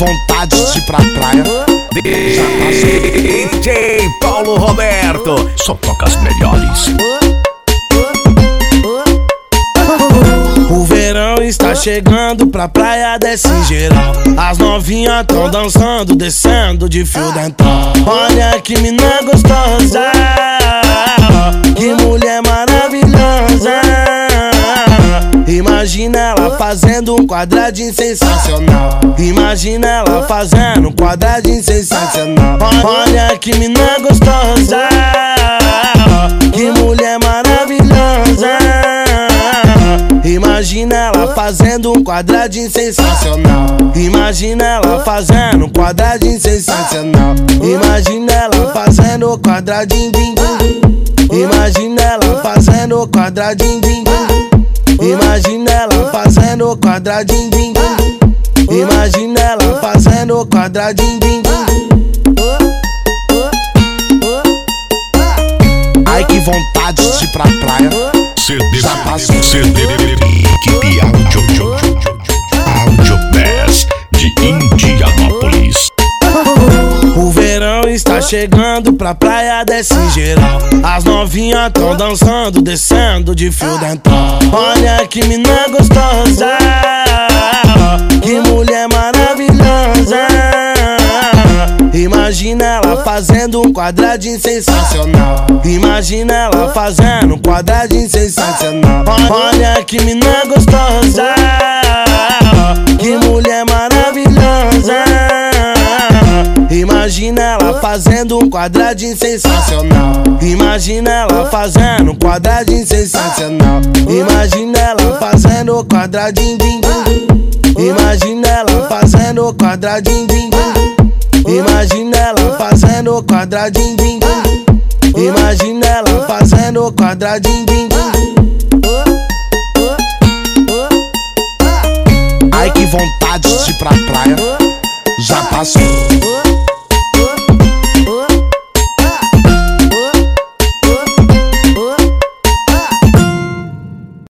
vontade de ir pra praia. DJ Paulo Roberto só toca as melhores. O verão está chegando, pra praia desce geral. As novinhas tão dançando, descendo de fio dental. Olha que mina gostosa, que mulher maravilhosa. Imagina ela fazendo um quadradinho sensacional. Imagina ela fazendo um quadradinho sensacional. Olha que mina gostosa, que mulher maravilhosa. Imagina ela fazendo um quadradinho sensacional. Imagina ela fazendo um quadradinho sensacional. Imagina ela fazendo o quadradinho din din. Imagina ela fazendo o quadradinho din din. Imagina ela fazendo o quadradinho din din. Imagina ela fazendo o quadradinho din din. Ai que vontade de ir pra praia. Já passou. Equipe Áudio Bass de Indianópolis. O verão está chegando, pra praia desce geral. As novinhas tão dançando, descendo de fio dental. Olha que mina gostosa, que mulher maravilhosa. Imagina ela fazendo um quadradinho sensacional. Imagina ela fazendo um quadradinho sensacional. Olha que mina gostosa, que mulher maravilhosa. Imagina ela fazendo um quadradinho sensacional. Imagina ela fazendo um quadradinho sensacional. Imagina ela fazendo o quadradinho din din. Imagina ela fazendo o quadradinho din din. Imagina ela fazendo o quadradinho din din. Imagina ela fazendo o quadradinho din din. Ai que vontade de ir pra praia. Já passou.